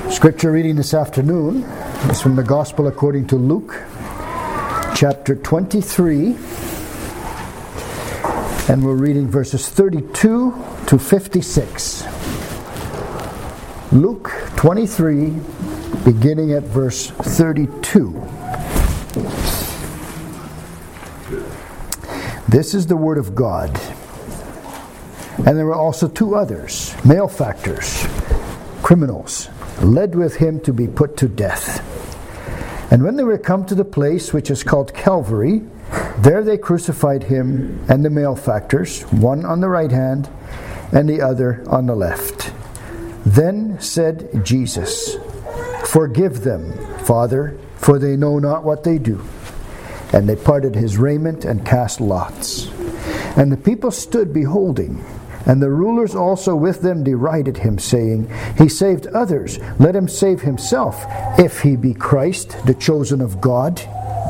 Scripture reading this afternoon is from the Gospel according to Luke, chapter 23, and we're reading verses 32 to 56. Luke 23, beginning at verse 32. This is the word of God. And there were also two others, malefactors, criminals, led with him to be put to death. And when they were come to the place which is called Calvary, there they crucified him and the malefactors, one on the right hand and the other on the left. Then said Jesus, "Forgive them, Father, for they know not what they do." And they parted his raiment and cast lots. And the people stood beholding. And the rulers also with them derided him, saying, "He saved others, let him save himself, if he be Christ, the chosen of God."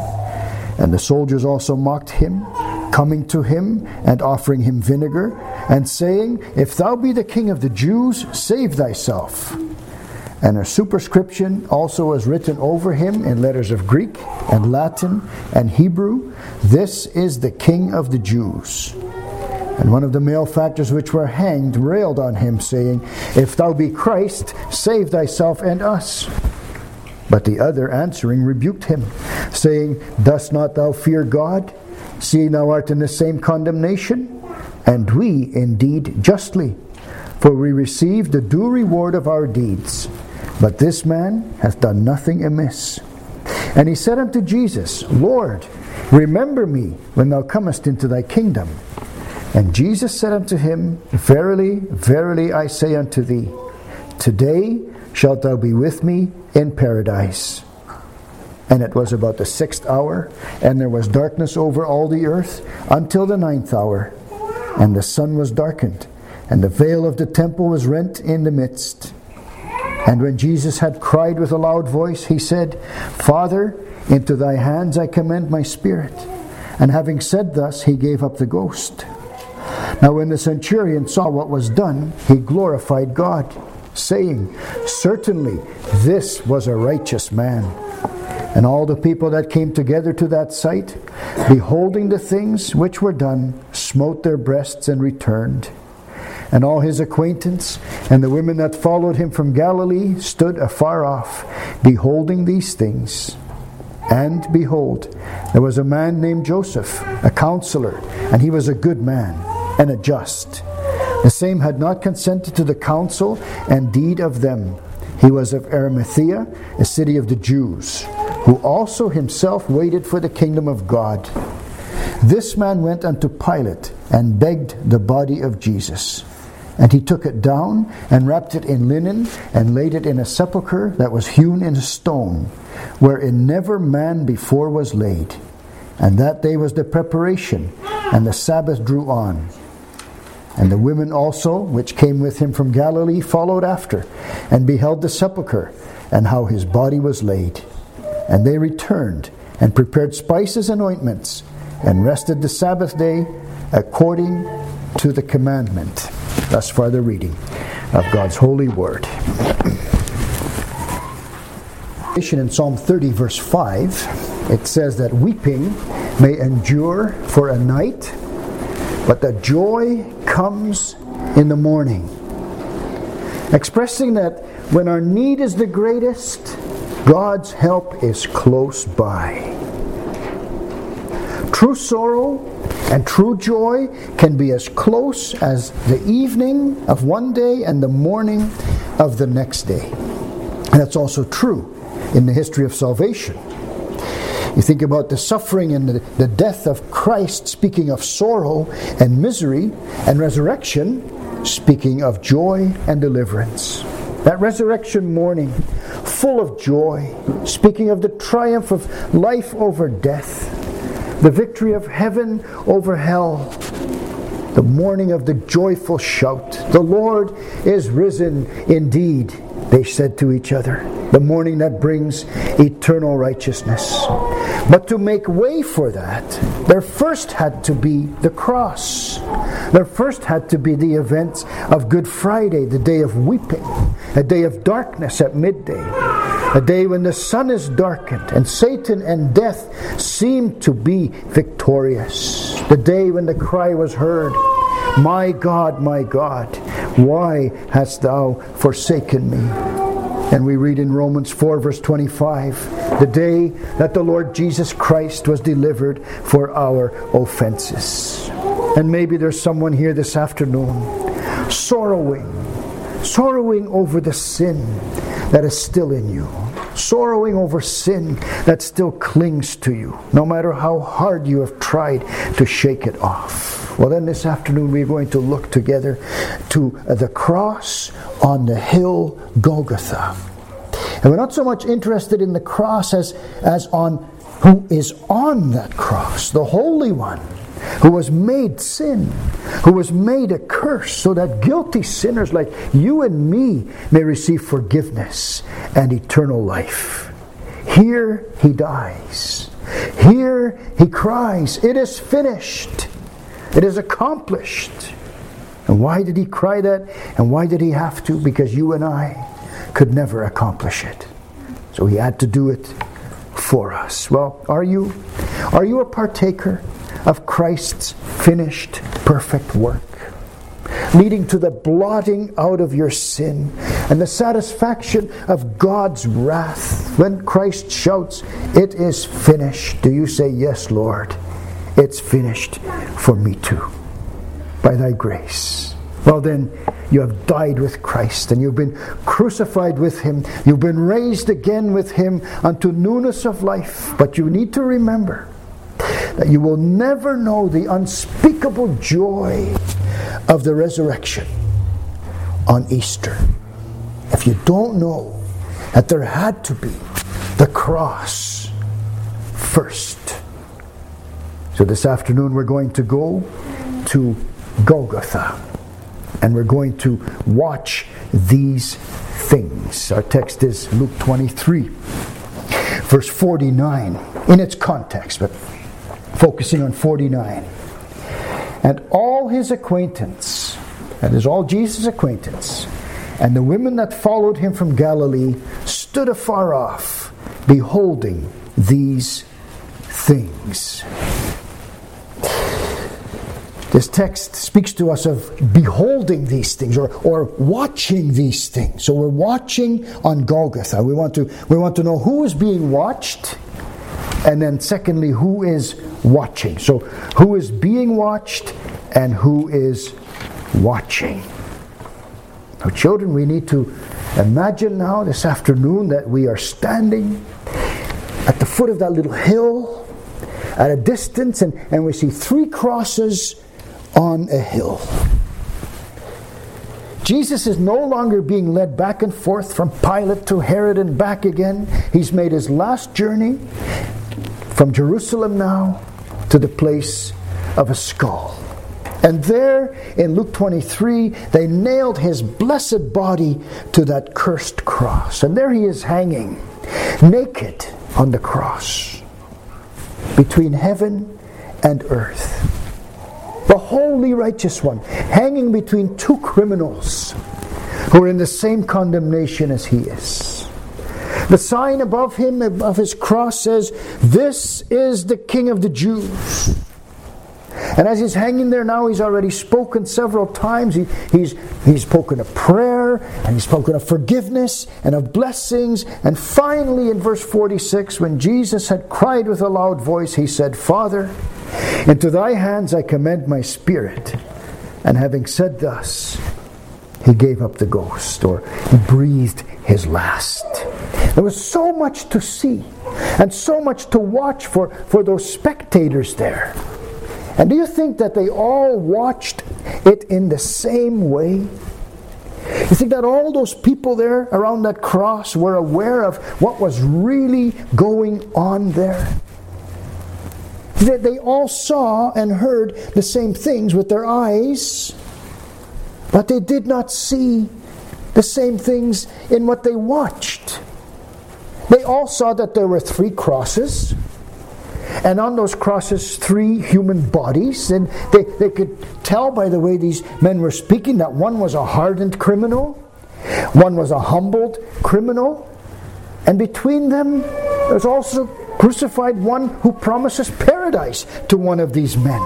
And the soldiers also mocked him, coming to him and offering him vinegar, and saying, "If thou be the King of the Jews, save thyself." And a superscription also was written over him in letters of Greek and Latin and Hebrew, "This is the King of the Jews." And one of the malefactors which were hanged railed on him, saying, "If thou be Christ, save thyself and us." But the other answering rebuked him, saying, "Dost not thou fear God, seeing thou art in the same condemnation? And we indeed justly, for we receive the due reward of our deeds. But this man hath done nothing amiss." And he said unto Jesus, "Lord, remember me when thou comest into thy kingdom." And Jesus said unto him, "Verily, verily, I say unto thee, today shalt thou be with me in paradise." And it was about the 6th hour, and there was darkness over all the earth until the 9th hour. And the sun was darkened, and the veil of the temple was rent in the midst. And when Jesus had cried with a loud voice, he said, "Father, into thy hands I commend my spirit." And having said thus, he gave up the ghost. Now when the centurion saw what was done, he glorified God, saying, "Certainly this was a righteous man." And all the people that came together to that sight, beholding the things which were done, smote their breasts and returned. And all his acquaintance and the women that followed him from Galilee stood afar off, beholding these things. And behold, there was a man named Joseph, a counselor, and he was a good man and a just. The same had not consented to the counsel and deed of them. He was of Arimathea, a city of the Jews, who also himself waited for the kingdom of God. This man went unto Pilate and begged the body of Jesus. And he took it down and wrapped it in linen and laid it in a sepulchre that was hewn in a stone, wherein never man before was laid. And that day was the preparation, and the Sabbath drew on. And the women also, which came with him from Galilee, followed after, and beheld the sepulchre, and how his body was laid. And they returned, and prepared spices and ointments, and rested the Sabbath day according to the commandment. Thus far the reading of God's holy word. In Psalm 30 verse 5, it says that weeping may endure for a night, but the joy comes in the morning. Expressing that when our need is the greatest, God's help is close by. True sorrow and true joy can be as close as the evening of one day and the morning of the next day. And that's also true in the history of salvation. You think about the suffering and the death of Christ, speaking of sorrow and misery, and resurrection, speaking of joy and deliverance. That resurrection morning, full of joy, speaking of the triumph of life over death, the victory of heaven over hell, the morning of the joyful shout, "The Lord is risen indeed," they said to each other. the morning that brings eternal righteousness. But to make way for that, there first had to be the cross. There first had to be the events of Good Friday, the day of weeping, a day of darkness at midday, a day when the sun is darkened and Satan and death seemed to be victorious, the day when the cry was heard, my God, why hast thou forsaken me? And we read in Romans 4 verse 25, the day that the Lord Jesus Christ was delivered for our offenses. And maybe there's someone here this afternoon sorrowing over the sin that is still in you, sorrowing over sin that still clings to you, no matter how hard you have tried to shake it off. Well, then this afternoon we're going to look together to the cross on the hill Golgotha. And we're not so much interested in the cross as on who is on that cross, the Holy One, who was made sin, who was made a curse, so that guilty sinners like you and me may receive forgiveness and eternal life. Here he dies. Here he cries, it is finished. It is accomplished. And why did he cry that? And why did he have to? Because you and I could never accomplish it. So he had to do it for us. Well, are you a partaker of Christ's finished perfect work, leading to the blotting out of your sin and the satisfaction of God's wrath? When Christ shouts, it is finished, do you say, yes, Lord, it's finished for me too, by thy grace? Well then, you have died with Christ, and you've been crucified with him. You've been raised again with him unto newness of life. But you need to remember that you will never know the unspeakable joy of the resurrection on Easter if you don't know that there had to be the cross first. So this afternoon we're going to go to Golgotha, and we're going to watch these things. Our text is Luke 23, verse 49, in its context, but focusing on 49. And all his acquaintance, that is all Jesus' acquaintance, and the women that followed him from Galilee stood afar off, beholding these things. This text speaks to us of beholding these things or watching these things. So we're watching on Golgotha. We want to know who is being watched, and then secondly, who is watching. So who is being watched and who is watching. Now children, we need to imagine now this afternoon that we are standing at the foot of that little hill at a distance, and we see three crosses on a hill. Jesus is no longer being led back and forth from Pilate to Herod and back again. He's made his last journey from Jerusalem now to the place of a skull. And there in Luke 23, they nailed his blessed body to that cursed cross. And there he is hanging, naked on the cross, between heaven and earth. The holy righteous one, hanging between two criminals who are in the same condemnation as he is. The sign above him, above his cross, says, "This is the King of the Jews." And as he's hanging there now, he's already spoken several times. He's spoken of prayer, and he's spoken of forgiveness and of blessings. And finally in verse 46, when Jesus had cried with a loud voice, he said, "Father, into thy hands I commend my spirit." And having said thus, he gave up the ghost, or he breathed his last. There was so much to see and so much to watch for those spectators there. And do you think that they all watched it in the same way? You think that all those people there around that cross were aware of what was really going on there? That they all saw and heard the same things with their eyes, but they did not see the same things in what they watched. They all saw that there were 3 crosses, and on those crosses 3 human bodies, and they could tell by the way these men were speaking that one was a hardened criminal, one was a humbled criminal, and between them there's also crucified one who promises paradise to one of these men.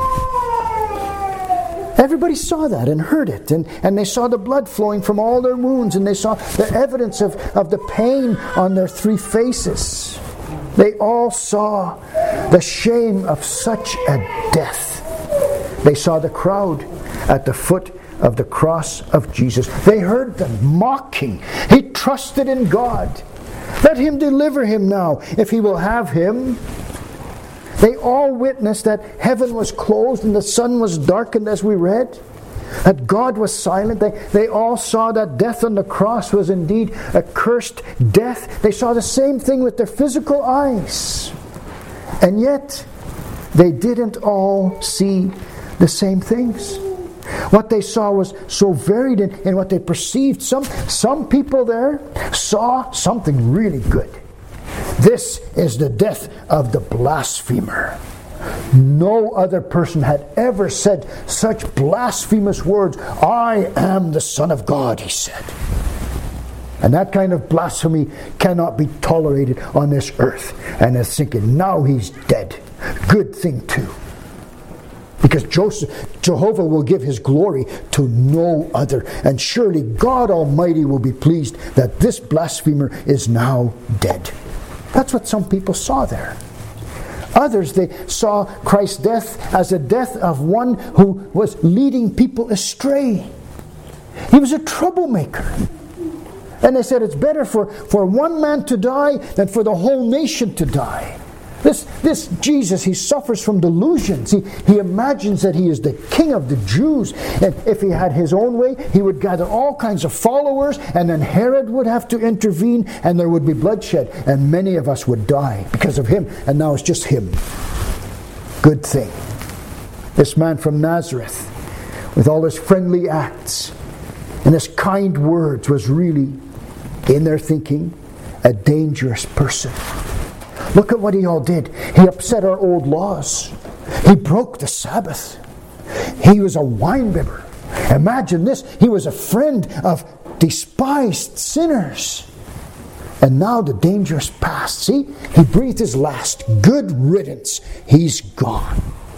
Everybody saw that and heard it, and they saw the blood flowing from all their wounds, and they saw the evidence of the pain on their 3 faces. They all saw the shame of such a death. They saw the crowd at the foot of the cross of Jesus. They heard them mocking. He trusted in God. Let him deliver him now, if he will have him. They all witnessed that heaven was closed and the sun was darkened, as we read. That God was silent. They all saw that death on the cross was indeed a cursed death. They saw the same thing with their physical eyes. And yet, they didn't all see the same things. What they saw was so varied in what they perceived. Some people there saw something really good. This is the death of the blasphemer. No other person had ever said such blasphemous words. I am the Son of God, he said. And that kind of blasphemy cannot be tolerated on this earth. And they're thinking, now he's dead. Good thing too. Because Jehovah will give his glory to no other. And surely God Almighty will be pleased that this blasphemer is now dead. That's what some people saw there. Others, they saw Christ's death as a death of one who was leading people astray. He was a troublemaker. And they said it's better for one man to die than for the whole nation to die. This Jesus, he suffers from delusions. He imagines that he is the king of the Jews. And if he had his own way, he would gather all kinds of followers, and then Herod would have to intervene, and there would be bloodshed, and many of us would die because of him. And now it's just him. Good thing. This man from Nazareth, with all his friendly acts and his kind words, was really, in their thinking, a dangerous person. Look at what he all did. He upset our old laws. He broke the Sabbath. He was a winebibber. Imagine this. He was a friend of despised sinners. And now the dangerous past. See, he breathed his last. Good riddance. He's gone.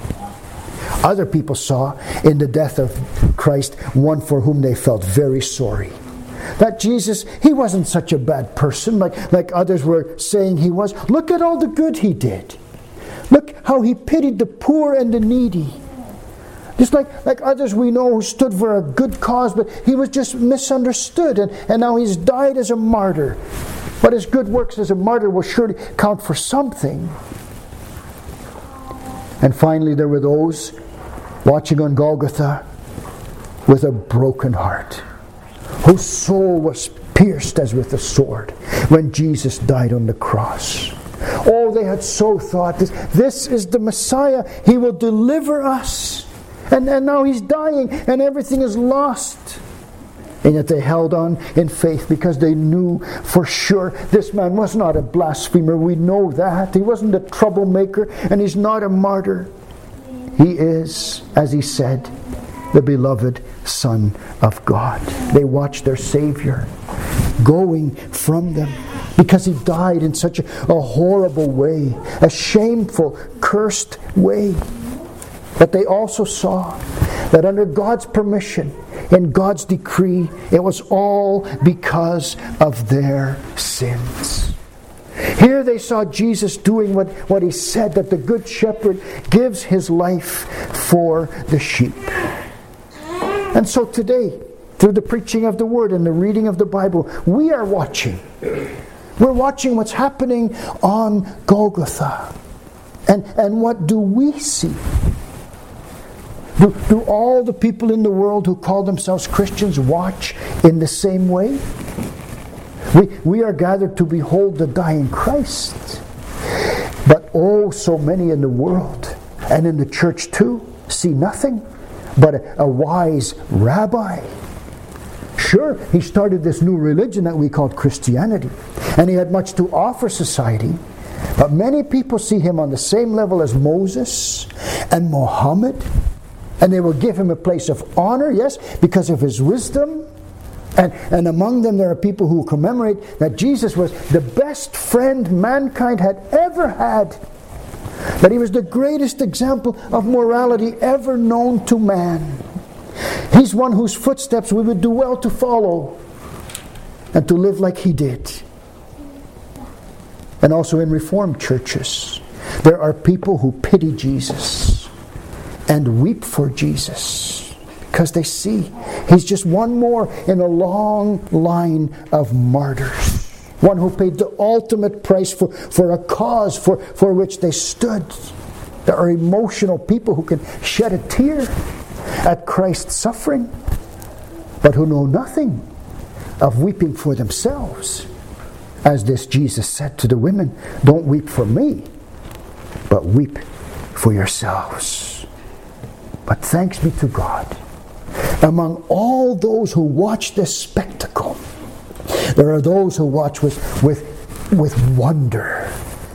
Other people saw in the death of Christ one for whom they felt very sorry. That Jesus, he wasn't such a bad person like others were saying he was. Look at all the good he did. Look how he pitied the poor and the needy. Just like others we know who stood for a good cause, but he was just misunderstood, and now he's died as a martyr. But his good works as a martyr will surely count for something. And finally there were those watching on Golgotha with a broken heart, whose soul was pierced as with a sword when Jesus died on the cross. Oh, they had so thought, this is the Messiah. He will deliver us. And now he's dying and everything is lost. And yet they held on in faith because they knew for sure this man was not a blasphemer. We know that. He wasn't a troublemaker, and he's not a martyr. He is, as he said, the beloved Son of God. They watched their Savior going from them because he died in such a horrible way, a shameful, cursed way. But they also saw that under God's permission, in God's decree, it was all because of their sins. Here they saw Jesus doing what he said, that the Good Shepherd gives his life for the sheep. And so today, through the preaching of the Word and the reading of the Bible, we are watching. We're watching what's happening on Golgotha. And what do we see? Do all the people in the world who call themselves Christians watch in the same way? We are gathered to behold the dying Christ. But oh, so many in the world, and in the church too, see nothing but a wise rabbi Sure, he started this new religion that we called Christianity, and he had much to offer society, but many people see him on the same level as Moses and Muhammad, and they will give him a place of honor, yes, because of his wisdom. And among them there are people who commemorate that Jesus was the best friend mankind had ever had. That he was the greatest example of morality ever known to man. He's one whose footsteps we would do well to follow and to live like he did. And also in Reformed churches, there are people who pity Jesus and weep for Jesus because they see he's just one more in a long line of martyrs. One who paid the ultimate price for a cause for which they stood. There are emotional people who can shed a tear at Christ's suffering, but who know nothing of weeping for themselves. As this Jesus said to the women, don't weep for me, but weep for yourselves. But thanks be to God. Among all those who watch this spectacle, there are those who watch with wonder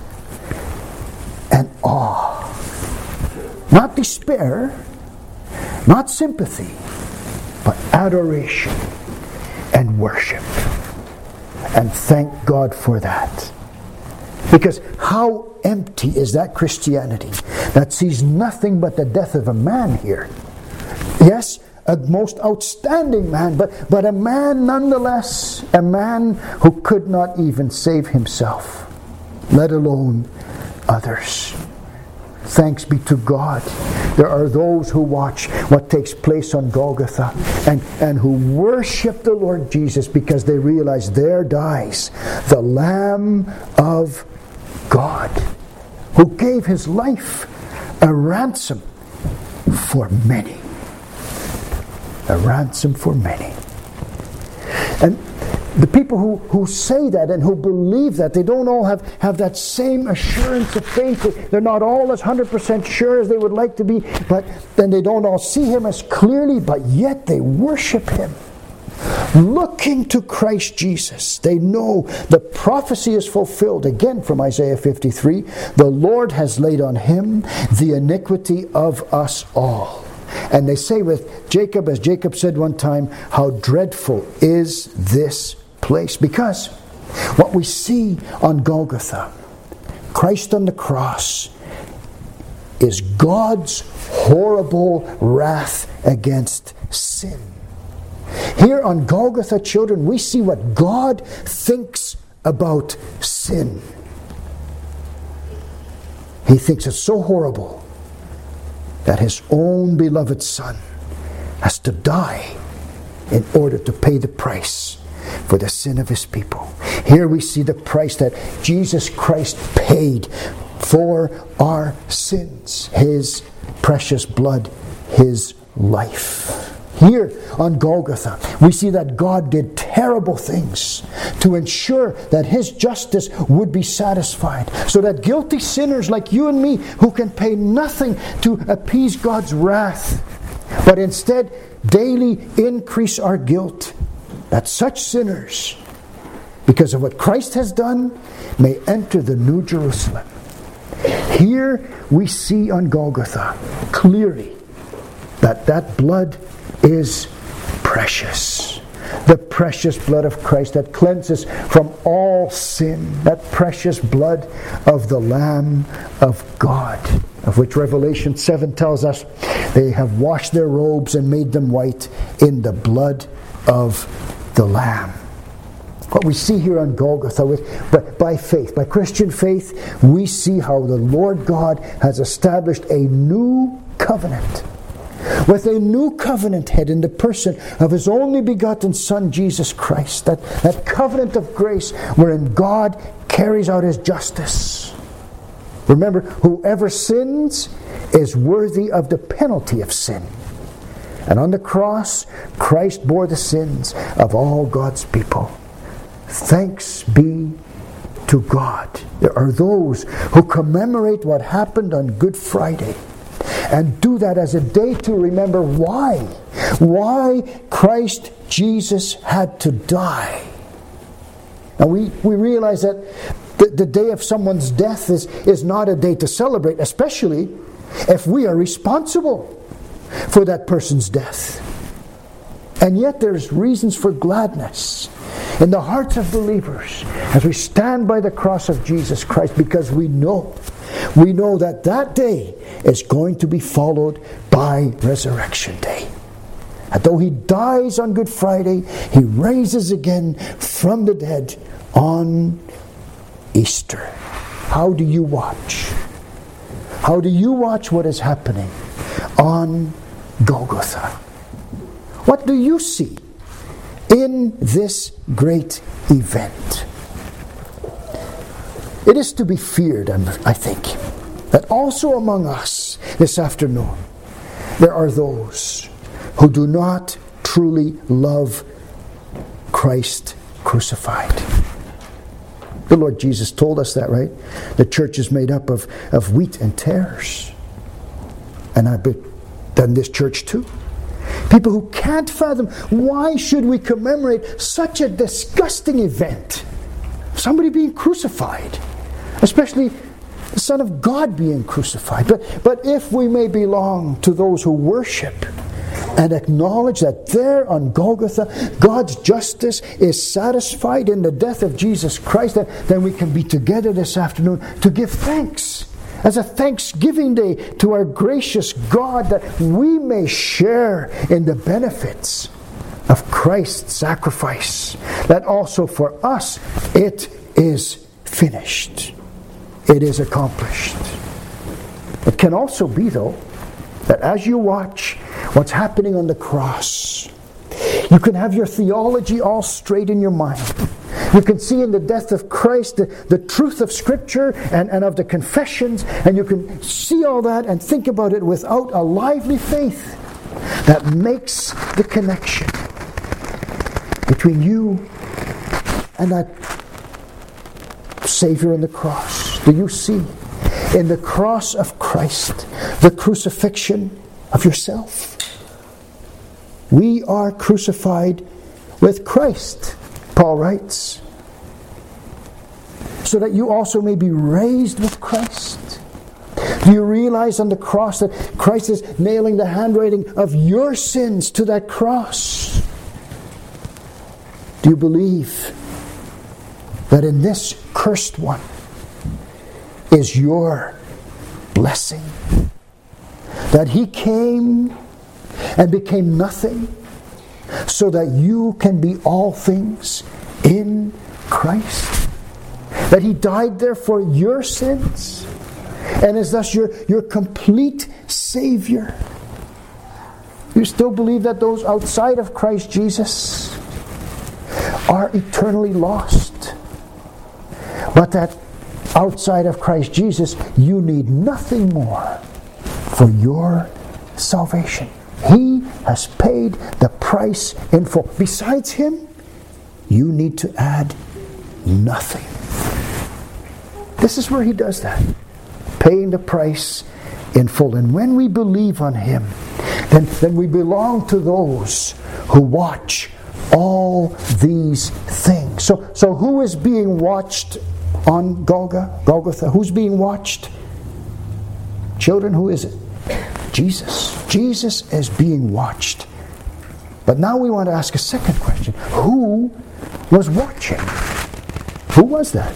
and awe. Not despair, not sympathy, but adoration and worship. And thank God for that. Because how empty is that Christianity that sees nothing but the death of a man here? Yes, a most outstanding man, but a man nonetheless, a man who could not even save himself, let alone others. Thanks be to God. There are those who watch what takes place on Golgotha and who worship the Lord Jesus because they realize there dies the Lamb of God who gave his life a ransom for many. A ransom for many. And the people who say that and who believe that, they don't all have that same assurance of faith. They're not all as 100% sure as they would like to be, but then they don't all see him as clearly, but yet they worship him. Looking to Christ Jesus, they know the prophecy is fulfilled. Again from Isaiah 53, the Lord has laid on him the iniquity of us all. And they say with Jacob, as Jacob said one time, how dreadful is this place. Because what we see on Golgotha, Christ on the cross, is God's horrible wrath against sin. Here on Golgotha, children, we see what God thinks about sin. He thinks it's so horrible that his own beloved Son has to die in order to pay the price for the sin of his people. Here we see the price that Jesus Christ paid for our sins. His precious blood, his life. Here on Golgotha, we see that God did terrible things to ensure that his justice would be satisfied, so that guilty sinners like you and me, who can pay nothing to appease God's wrath, but instead daily increase our guilt, that such sinners, because of what Christ has done, may enter the New Jerusalem. Here we see on Golgotha clearly that blood is precious. The precious blood of Christ that cleanses from all sin. That precious blood of the Lamb of God, of which Revelation 7 tells us they have washed their robes and made them white in the blood of the Lamb. What we see here on Golgotha, by faith, by Christian faith, we see how the Lord God has established a new covenant. With a new covenant head in the person of his only begotten Son, Jesus Christ. That covenant of grace wherein God carries out his justice. Remember, whoever sins is worthy of the penalty of sin. And on the cross, Christ bore the sins of all God's people. Thanks be to God. There are those who commemorate what happened on Good Friday and do that as a day to remember why Christ Jesus had to die. Now we realize that the day of someone's death is not a day to celebrate, especially if we are responsible for that person's death. And yet there's reasons for gladness in the hearts of believers as we stand by the cross of Jesus Christ, because we know that that day is going to be followed by Resurrection Day. And though He dies on Good Friday, He rises again from the dead on Easter. How do you watch? How do you watch what is happening on Golgotha? What do you see in this great event? It is to be feared, I think, that also among us this afternoon there are those who do not truly love Christ crucified. The Lord Jesus told us that, right? The church is made up of wheat and tares. And I've done this church too. People who can't fathom, why should we commemorate such a disgusting event? Somebody being crucified. Especially the Son of God being crucified. But if we may belong to those who worship and acknowledge that there on Golgotha, God's justice is satisfied in the death of Jesus Christ, then we can be together this afternoon to give thanks as a Thanksgiving Day to our gracious God, that we may share in the benefits of Christ's sacrifice. That also for us it is finished. It is accomplished. It can also be, though, that as you watch what's happening on the cross, you can have your theology all straight in your mind. You can see in the death of Christ the truth of Scripture and of the confessions, and you can see all that and think about it without a lively faith that makes the connection between you and that Savior on the cross. Do you see in the cross of Christ the crucifixion of yourself? We are crucified with Christ, Paul writes, so that you also may be raised with Christ. Do you realize on the cross that Christ is nailing the handwriting of your sins to that cross? Do you believe that in this cursed one is your blessing? That He came and became nothing so that you can be all things in Christ? That He died there for your sins and is thus your complete Savior? You still believe that those outside of Christ Jesus are eternally lost, but that outside of Christ Jesus you need nothing more for your salvation? He has paid the price in full. Besides Him, you need to add nothing. This is where He does that, paying the price in full. And when we believe on Him, then we belong to those who watch all these things. So who is being watched on Golgotha? Who's being watched? Children, who is it? Jesus. Jesus is being watched. But now we want to ask a second question. Who was watching? Who was that?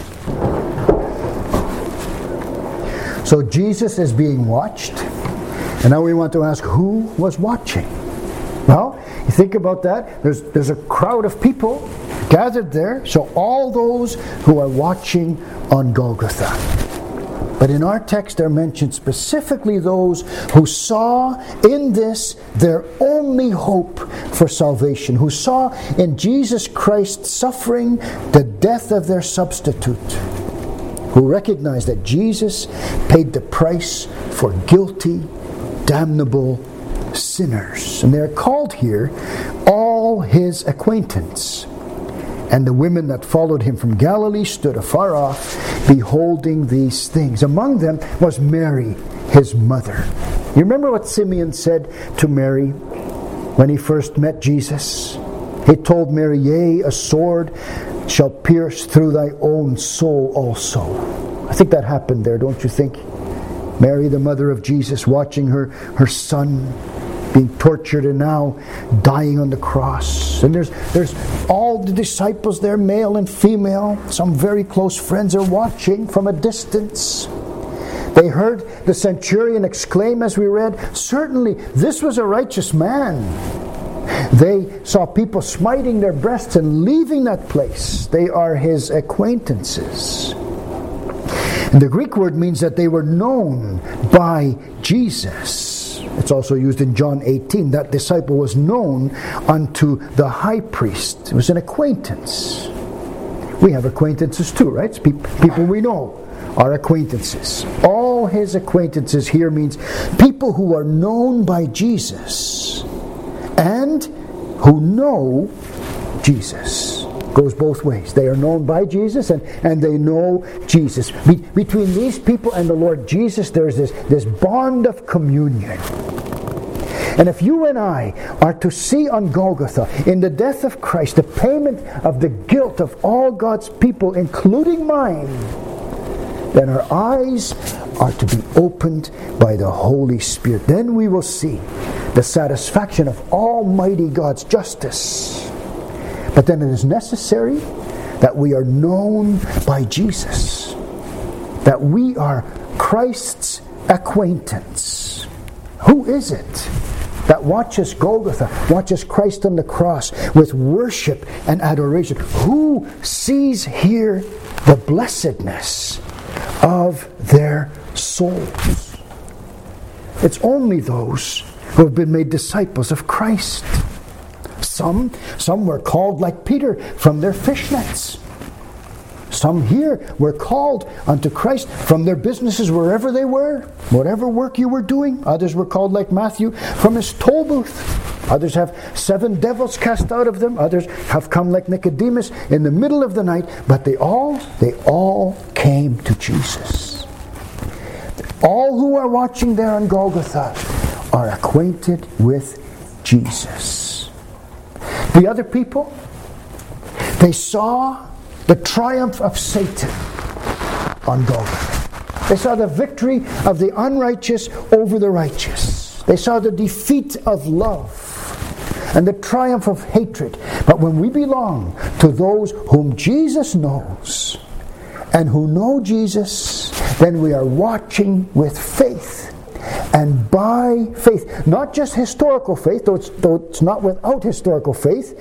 So Jesus is being watched. And now we want to ask, who was watching? Well, you think about that. There's a crowd of people gathered there. So all those who are watching on Golgotha. But in our text are mentioned specifically those who saw in this their only hope for salvation, who saw in Jesus Christ suffering the death of their substitute, who recognized that Jesus paid the price for guilty, damnable sinners. And they're called here all His acquaintance. And the women that followed Him from Galilee stood afar off, beholding these things. Among them was Mary, His mother. You remember what Simeon said to Mary when he first met Jesus? He told Mary, "Yea, a sword shall pierce through thy own soul also." I think that happened there, don't you think? Mary, the mother of Jesus, watching her son being tortured and now dying on the cross. And there's all the disciples there, male and female. Some very close friends are watching from a distance. They heard the centurion exclaim, as we read, "Certainly this was a righteous man." They saw people smiting their breasts and leaving that place. They are his acquaintances. And the Greek word means that they were known by Jesus. It's also used in John 18. That disciple was known unto the high priest. It was an acquaintance. We have acquaintances too, right? It's people we know are acquaintances. All his acquaintances here means people who are known by Jesus and who know Jesus. Goes both ways. They are known by Jesus and they know Jesus. Between these people and the Lord Jesus, there's this bond of communion. And if you and I are to see on Golgotha, in the death of Christ, the payment of the guilt of all God's people, including mine, then our eyes are to be opened by the Holy Spirit. Then we will see the satisfaction of Almighty God's justice. But then it is necessary that we are known by Jesus, that we are Christ's acquaintance. Who is it that watches Golgotha, watches Christ on the cross with worship and adoration? Who sees here the blessedness of their souls? It's only those who have been made disciples of Christ. Some were called like Peter from their fishnets. Some here were called unto Christ from their businesses wherever they were, whatever work you were doing. Others were called like Matthew from his toll booth. Others have 7 devils cast out of them. Others have come like Nicodemus in the middle of the night. But they all came to Jesus. All who are watching there on Golgotha are acquainted with Jesus. The other people, they saw the triumph of Satan on Golgotha. They saw the victory of the unrighteous over the righteous. They saw the defeat of love and the triumph of hatred. But when we belong to those whom Jesus knows and who know Jesus, then we are watching with faith. And by faith, not just historical faith, though it's not without historical faith,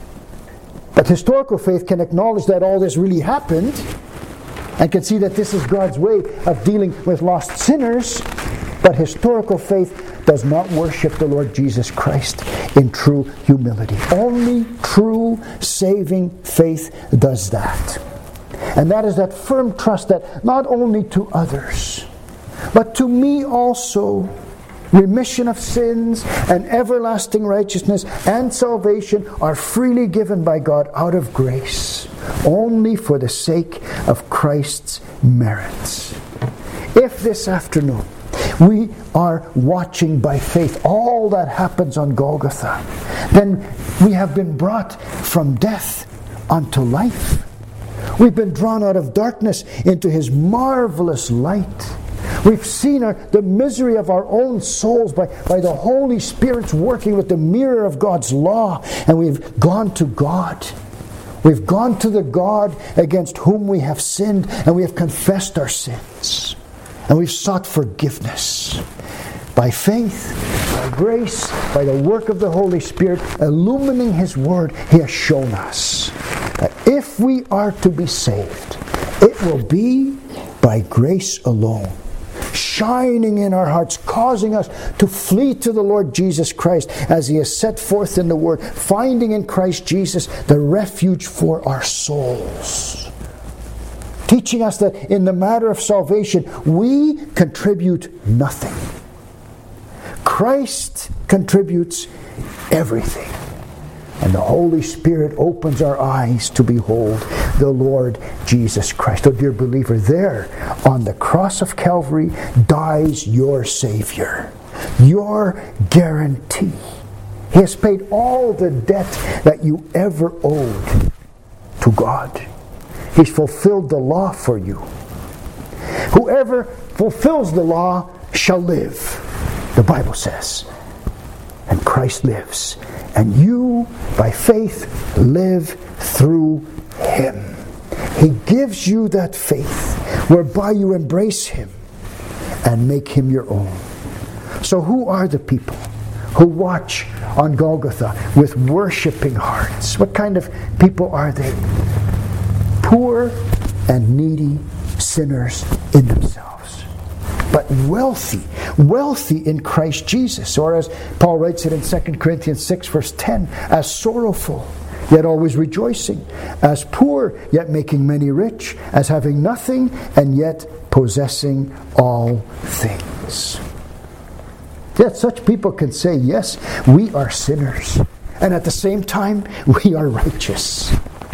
but historical faith can acknowledge that all this really happened and can see that this is God's way of dealing with lost sinners. But historical faith does not worship the Lord Jesus Christ in true humility. Only true saving faith does that. And that is that firm trust that not only to others, but to me also, remission of sins and everlasting righteousness and salvation are freely given by God out of grace, only for the sake of Christ's merits. If this afternoon we are watching by faith all that happens on Golgotha, then we have been brought from death unto life. We've been drawn out of darkness into His marvelous light. We've seen the misery of our own souls by the Holy Spirit's working with the mirror of God's law, and we've gone to God. We've gone to the God against whom we have sinned, and we have confessed our sins. And we've sought forgiveness. By faith, by grace, by the work of the Holy Spirit, illumining His Word, He has shown us that if we are to be saved, it will be by grace alone, shining in our hearts, causing us to flee to the Lord Jesus Christ as He has set forth in the Word, finding in Christ Jesus the refuge for our souls. Teaching us that in the matter of salvation, we contribute nothing. Christ contributes everything. And the Holy Spirit opens our eyes to behold the Lord Jesus Christ. Oh, dear believer, there on the cross of Calvary dies your Savior, your guarantee. He has paid all the debt that you ever owed to God. He's fulfilled the law for you. Whoever fulfills the law shall live, the Bible says. And Christ lives. And you, by faith, live through Him. He gives you that faith whereby you embrace Him and make Him your own. So who are the people who watch on Golgotha with worshiping hearts? What kind of people are they? Poor and needy sinners in themselves, but wealthy in Christ Jesus. Or as Paul writes it in 2 Corinthians 6 verse 10, as sorrowful, yet always rejoicing, as poor, yet making many rich, as having nothing, and yet possessing all things. Yet such people can say, yes, we are sinners, and at the same time, we are righteous.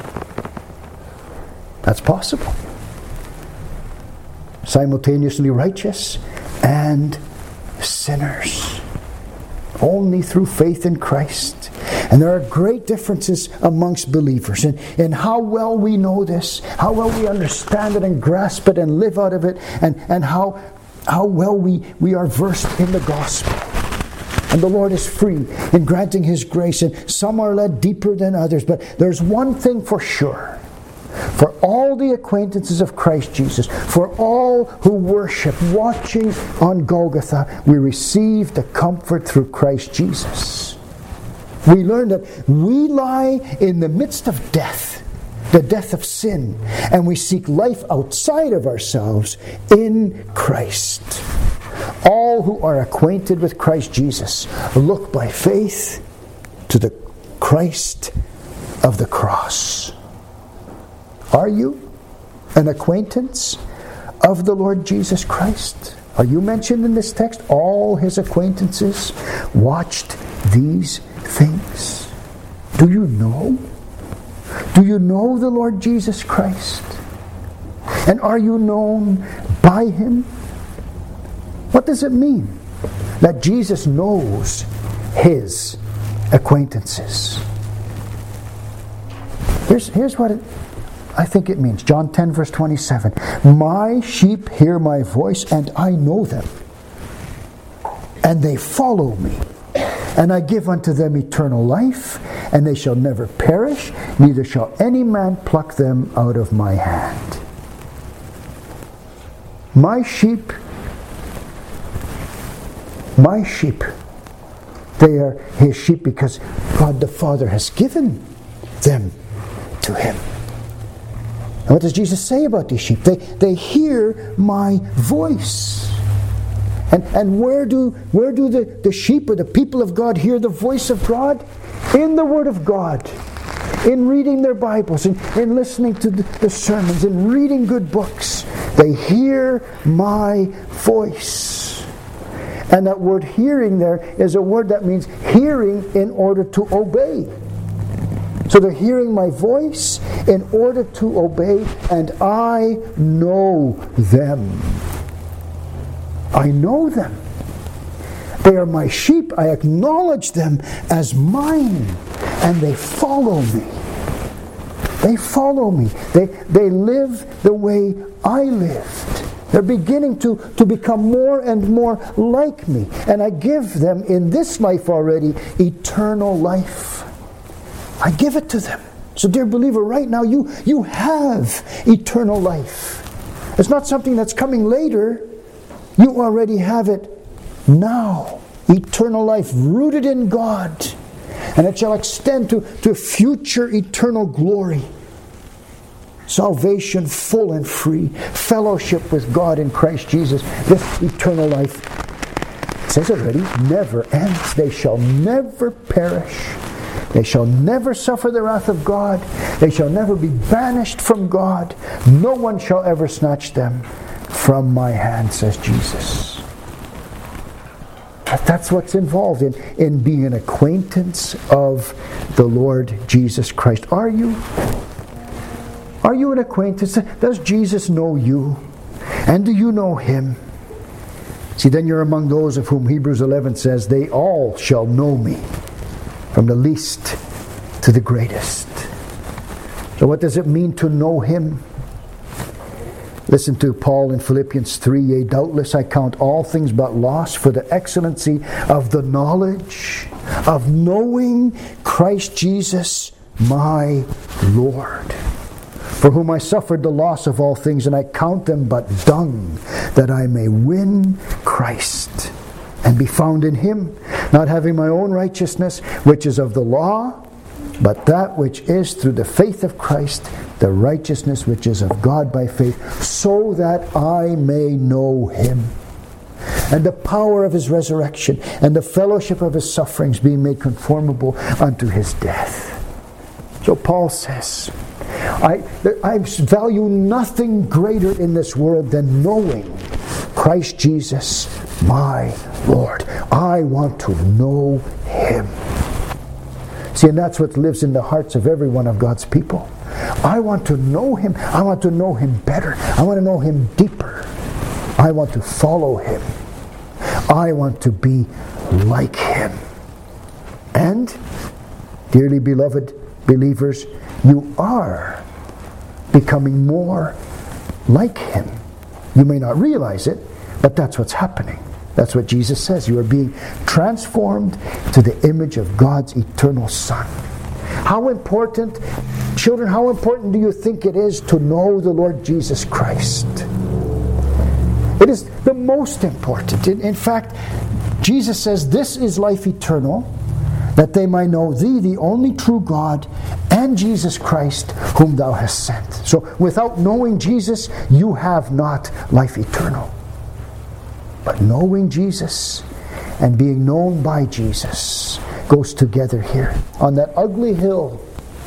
That's possible. Simultaneously righteous and sinners. Only through faith in Christ. And there are great differences amongst believers in how well we know this, how well we understand it and grasp it and live out of it, and how well we are versed in the gospel. And the Lord is free in granting His grace, and some are led deeper than others. But there's one thing for sure. For all the acquaintances of Christ Jesus, for all who worship, watching on Golgotha, we receive the comfort through Christ Jesus. We learn that we lie in the midst of death, the death of sin, and we seek life outside of ourselves in Christ. All who are acquainted with Christ Jesus look by faith to the Christ of the cross. Are you an acquaintance of the Lord Jesus Christ? Are you mentioned in this text? All His acquaintances watched these things. Do you know? Do you know the Lord Jesus Christ? And are you known by Him? What does it mean that Jesus knows His acquaintances? Here's what I think it means. John 10 verse 27. My sheep hear my voice, and I know them, and they follow me. And I give unto them eternal life, and they shall never perish, neither shall any man pluck them out of my hand. My sheep, they are His sheep because God the Father has given them to Him. And what does Jesus say about these sheep? They hear my voice. And where do the sheep or the people of God hear the voice of God? In the Word of God. In reading their Bibles, in listening to the sermons, in reading good books. They hear my voice. And that word hearing there is a word that means hearing in order to obey. So they're hearing my voice in order to obey, and I know them. I know them. They are my sheep. I acknowledge them as mine, and they follow me. They follow me. They live the way I lived. They're beginning to become more and more like me. And I give them in this life already eternal life. I give it to them. So dear believer, right now you have eternal life. It's not something that's coming later. You already have it now. Eternal life rooted in God. And it shall extend to future eternal glory. Salvation full and free. Fellowship with God in Christ Jesus. This eternal life, it says already, never ends. They shall never perish. They shall never suffer the wrath of God. They shall never be banished from God. No one shall ever snatch them from my hand, says Jesus. That's what's involved in being an acquaintance of the Lord Jesus Christ. Are you? Are you an acquaintance? Does Jesus know you? And do you know Him? See, then you're among those of whom Hebrews 11 says, they all shall know me. from the least to the greatest. So what does it mean to know Him? Listen to Paul in Philippians 3, yea, doubtless I count all things but loss for the excellency of the knowledge of knowing Christ Jesus my Lord, for whom I suffered the loss of all things, and I count them but dung, that I may win Christ, and be found in Him, not having my own righteousness, which is of the law, but that which is through the faith of Christ, the righteousness which is of God by faith, so that I may know Him, and the power of His resurrection, and the fellowship of His sufferings, being made conformable unto His death. So Paul says, I value nothing greater in this world than knowing Christ Jesus my Lord. I want to know Him. See, and that's what lives in the hearts of every one of God's people. I want to know Him. I want to know Him better. I want to know Him deeper. I want to follow Him. I want to be like Him. And, dearly beloved believers, you are becoming more like Him. You may not realize it, but that's what's happening. That's what Jesus says. You are being transformed to the image of God's eternal Son. How important, children, how important do you think it is to know the Lord Jesus Christ? It is the most important. In fact, Jesus says, this is life eternal, that they might know Thee, the only true God, and Jesus Christ, whom Thou hast sent. So without knowing Jesus, you have not life eternal. But knowing Jesus and being known by Jesus goes together here. On that ugly hill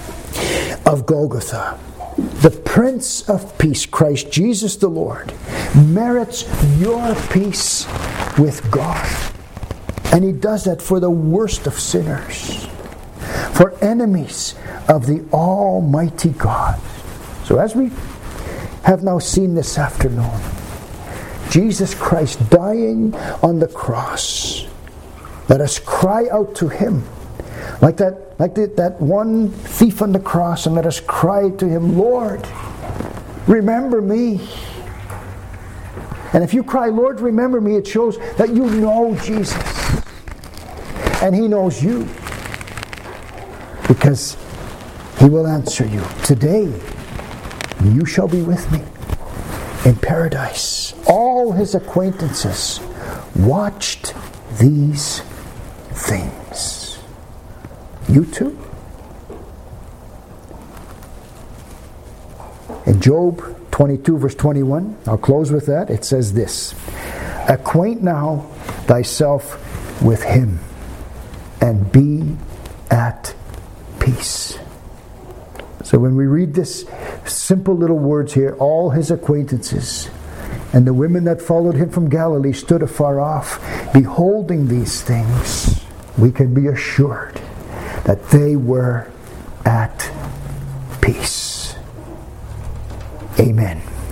of Golgotha, the Prince of Peace, Christ Jesus the Lord, merits your peace with God. And He does that for the worst of sinners, for enemies of the Almighty God. So as we have now seen this afternoon, Jesus Christ dying on the cross, let us cry out to Him like that one thief on the cross, and let us cry to Him, Lord, remember me. And if you cry, Lord, remember me, it shows that you know Jesus. And He knows you. Because He will answer you. Today, you shall be with me in paradise. All His acquaintances watched these things. You too? In Job 22 verse 21, I'll close with that. It says this, acquaint now thyself with Him, and be at peace. So when we read this simple little words here, all His acquaintances, and the women that followed Him from Galilee stood afar off, beholding these things, we can be assured that they were at peace. Amen.